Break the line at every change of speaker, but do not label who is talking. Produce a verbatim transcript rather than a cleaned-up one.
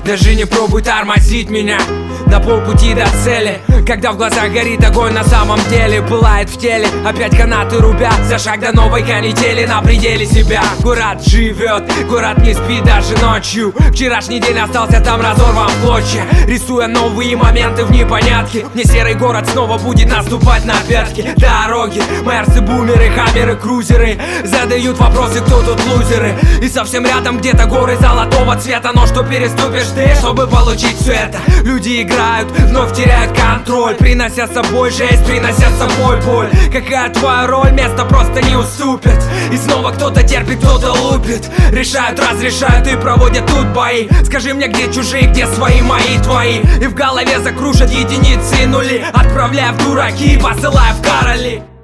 Даже не пробуй тормозить меня на полпути до цели, когда в глазах горит огонь, на самом деле пылает в теле. Опять канаты рубят, за шаг до новой канители, на пределе себя. Город живет, город не спит даже ночью. Вчерашний день остался там разорван в клочья, рисуя новые моменты в непонятке. Мне серый город снова будет наступать на пятки. Дороги, мерсы, бумеры, хаммеры, крузеры задают вопросы, кто тут лузеры. И совсем рядом где-то горы золотого цвета, но что переступишь ты, чтобы получить все это? Люди играют, вновь теряют контроль, принося с собой жесть, принося с собой боль. Какая твоя роль? Место просто не уступит. И снова кто-то терпит, кто-то лупит. Решают, разрешают и проводят тут бои. Скажи мне, где чужие, где свои, мои, твои. И в голове закружат единицы и нули, отправляя в дураки, посылая в короли.